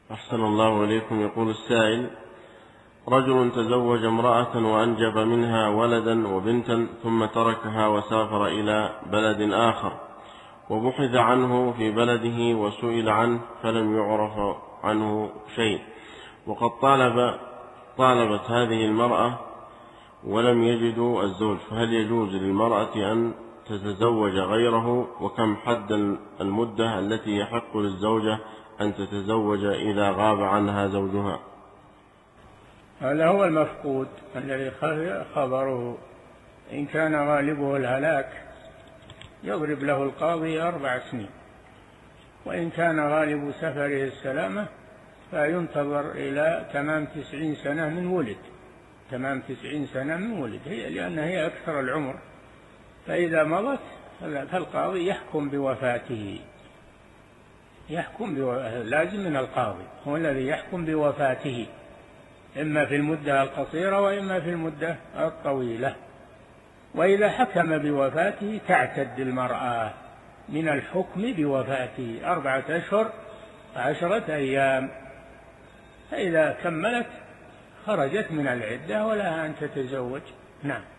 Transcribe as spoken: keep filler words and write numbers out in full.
أحسن الله إليكم. يقول السائل: رجل تزوج امرأة وأنجب منها ولدا وبنتا ثم تركها وسافر إلى بلد آخر، وبحث عنه في بلده وسئل عنه فلم يعرف عنه شيء، وقد طالب طالبت هذه المرأة ولم يجدوا الزوج، فهل يجوز للمرأة أن تتزوج غيره؟ وكم حد المدة التي يحق للزوجة أن تتزوج إذا غاب عنها زوجها؟ هذا هو المفقود الذي خبره. إن كان غالبه الهلاك يضرب له القاضي أربع سنين، وإن كان غالب سفره السلامة فينتظر إلى تمام تسعين سنة من ولد تمام تسعين سنة من ولد هي لأن هي أكثر العمر. فإذا مضت فالقاضي يحكم بوفاته يحكم بوفاته لازم من القاضي هو الذي يحكم بوفاته، إما في المدة القصيرة وإما في المدة الطويلة. وإذا حكم بوفاته تعتد المرأة من الحكم بوفاته أربعة أشهر عشرة أيام، فإذا كملت خرجت من العدة ولها أن تتزوج. نعم.